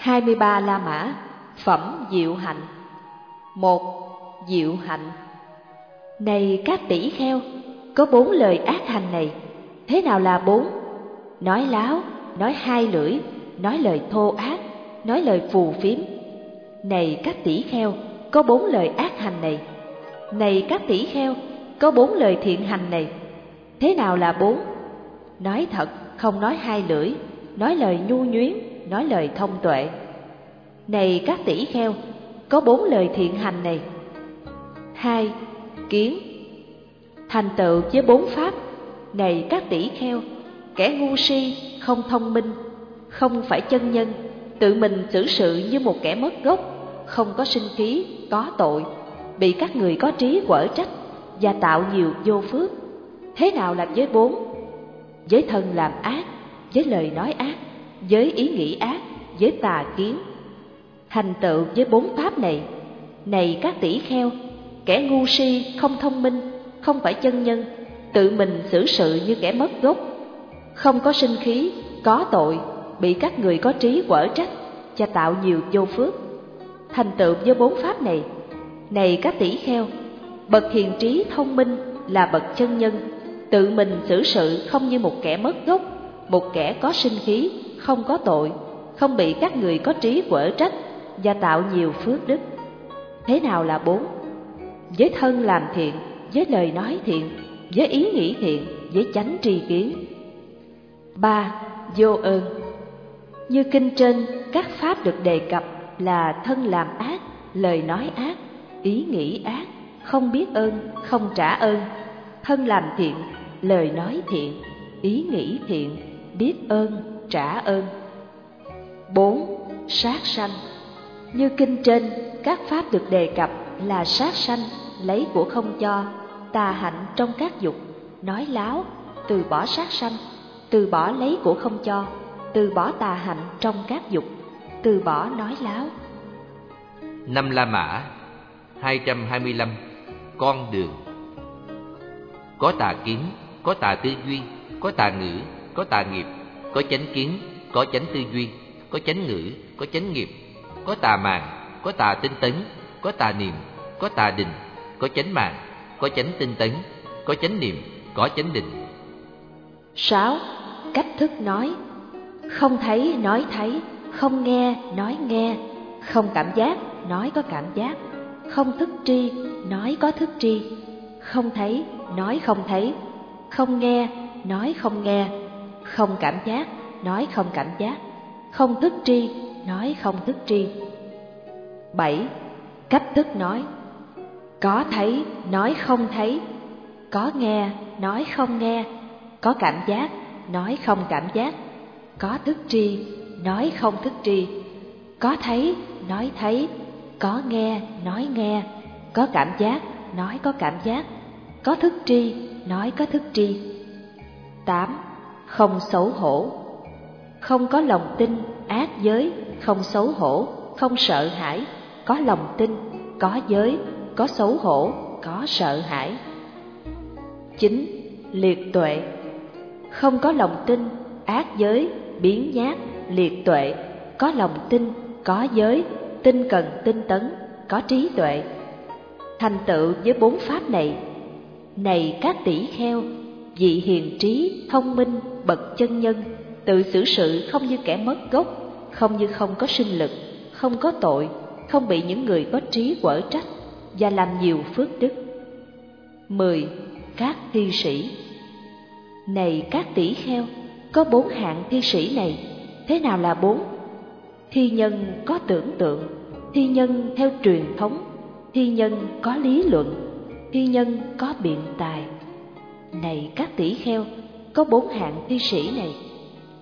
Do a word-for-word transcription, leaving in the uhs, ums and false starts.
hai mươi ba La Mã. Phẩm Diệu Hạnh. Một. Diệu hạnh. Này các tỷ kheo, có bốn lời ác hành này. Thế nào là bốn? Nói láo, nói hai lưỡi, nói lời thô ác, nói lời phù phiếm. Này các tỷ kheo, có bốn lời ác hành này. Này các tỷ kheo, có bốn lời thiện hành này. Thế nào là bốn? Nói thật, không nói hai lưỡi, nói lời nhu nhuyến, nói lời thông tuệ. Này các tỷ kheo, có bốn lời thiện hành này. Hai. Kiến. Thành tựu với bốn pháp. Này các tỷ kheo, kẻ ngu si, không thông minh, không phải chân nhân, tự mình xử sự như một kẻ mất gốc, không có sinh khí, có tội, bị các người có trí quở trách và tạo nhiều vô phước. Thế nào là giới bốn? Với thân làm ác, với lời nói ác, với ý nghĩ ác, với tà kiến. Thành tựu với bốn pháp này. Này các tỷ kheo, kẻ ngu si, không thông minh, không phải chân nhân, tự mình xử sự như kẻ mất gốc, không có sinh khí, có tội, bị các người có trí quở trách và tạo nhiều vô phước. Thành tựu với bốn pháp này. Này các tỷ kheo, bậc hiền trí thông minh là bậc chân nhân, tự mình xử sự không như một kẻ mất gốc, một kẻ có sinh khí, không có tội, không bị các người có trí quở trách và tạo nhiều phước đức. Thế nào là bốn? Với thân làm thiện, với lời nói thiện, với ý nghĩ thiện, với chánh tri kiến. Ba. Vô ơn. Như kinh trên, các pháp được đề cập là thân làm ác, lời nói ác, ý nghĩ ác, không biết ơn, không trả ơn. Thân làm thiện, lời nói thiện, ý nghĩ thiện, biết ơn, trả ơn. Bốn. Sát sanh. Như kinh trên, các pháp được đề cập là sát sanh, lấy của không cho, tà hạnh trong các dục, nói láo, từ bỏ sát sanh, từ bỏ lấy của không cho, từ bỏ tà hạnh trong các dục, từ bỏ nói láo. Năm La Mã. Hai trăm hai mươi lăm. Con đường. Có tà kiến, có tà tư duy, có tà ngữ, có tà nghiệp, có chánh kiến, có chánh tư duy, có chánh ngữ, có chánh nghiệp, có tà mạn, có tà tinh tấn, có tà niệm, có tà định, có chánh mạn, có chánh tinh tấn, có chánh niệm, có chánh định. Sáu. Cách thức nói. Không thấy nói thấy, không nghe nói nghe, không cảm giác nói có cảm giác, không thức tri nói có thức tri, không thấy nói không thấy, không nghe nói không nghe, không cảm giác nói không cảm giác, không thức tri nói không thức tri. Bảy. Cách thức nói. Có thấy nói không thấy, có nghe nói không nghe, có cảm giác nói không cảm giác, có thức tri nói không thức tri, có thấy nói thấy, có nghe nói nghe, có cảm giác nói có cảm giác, có thức tri nói có thức tri. Tám. Không xấu hổ. Không có lòng tin, ác giới, không xấu hổ, không sợ hãi, có lòng tin, có giới, có xấu hổ, có sợ hãi. Chín. Liệt tuệ. Không có lòng tin, ác giới, biến nhát, liệt tuệ, có lòng tin, có giới, tinh cần tinh tấn, có trí tuệ. Thành tựu với bốn pháp này. Này các tỷ kheo, vị hiền trí, thông minh, bậc chân nhân, tự xử sự không như kẻ mất gốc, không như không có sinh lực, không có tội, không bị những người có trí quở trách và làm nhiều phước đức. Mười. Các thi sĩ. Này các tỷ kheo, có bốn hạng thi sĩ này. Thế nào là bốn? Thi nhân có tưởng tượng, thi nhân theo truyền thống, thi nhân có lý luận, thi nhân có biện tài. Này các tỷ kheo, có bốn hạng thi sĩ này.